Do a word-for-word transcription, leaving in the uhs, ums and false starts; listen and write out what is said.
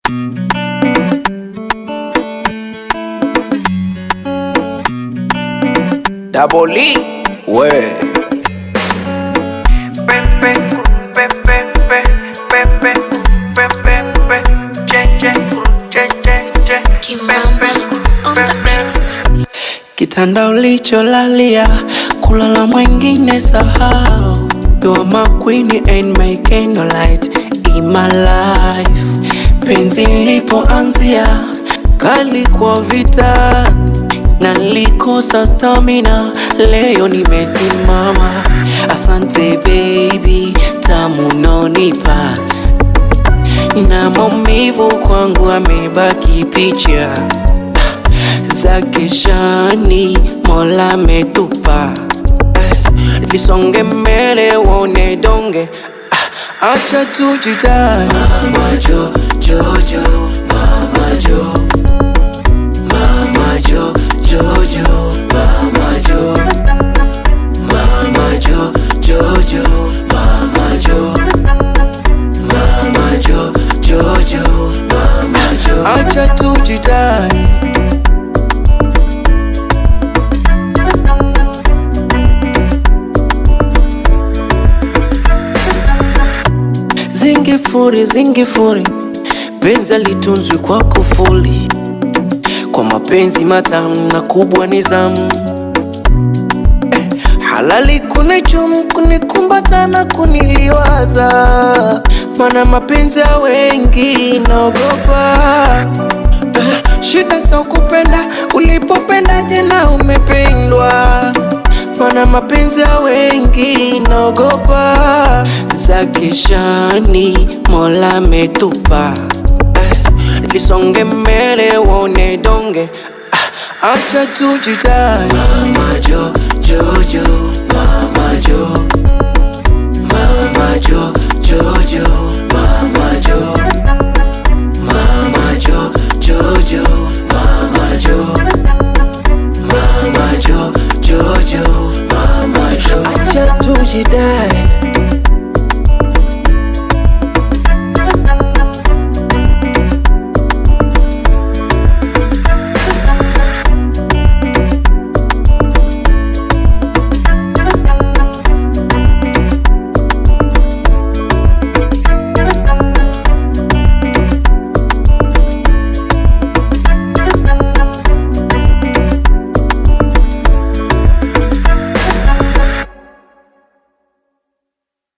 Double E, ouais. Pepe, pepe, pepe, pepe, pepe, pepe, che, che, che, che, che, Kimamba on the beats. Kitanda ulicholalia kulala mwingine sahau. You are my queen and my candlelight in my life. Penzi lipoanzia kali kwa vita na nilikosa stamina, leo nimesimama. Asante baby, tamu nonipa na maumivu kwangu amebaki picha za keshani, Mola metupa. Lisonge mbele wone donge, acha tujidai. Mama Jo, Jo, Jo, Mama Jo, Mama Jo, Jo, Jo, Mama Jo, Mama Jo, Jo, Jo, Mama Jo, Mama Jo, Jo, Jo, Mama Jo. Acha tujidai. Zingifuri, zingifuri, penzi litunzwe kwa kufuli, kwa mapenzi matamu na kubwa nizamu. eh, Halali kunichumu, kunikumbata na kuniliwaza, mana mapenzi ya wengi naogopa. eh, Shida sa kupenda, ulipopenda jena umependwa, mana mapenzi ya wengi naogopa. Za keshani, Mola metupa. eh, Lisonge mbele wone donge, ah, acha tujidai. Mama Jo, Jo, Jo, Mama Jo, Mama Jo, Jo, Jo,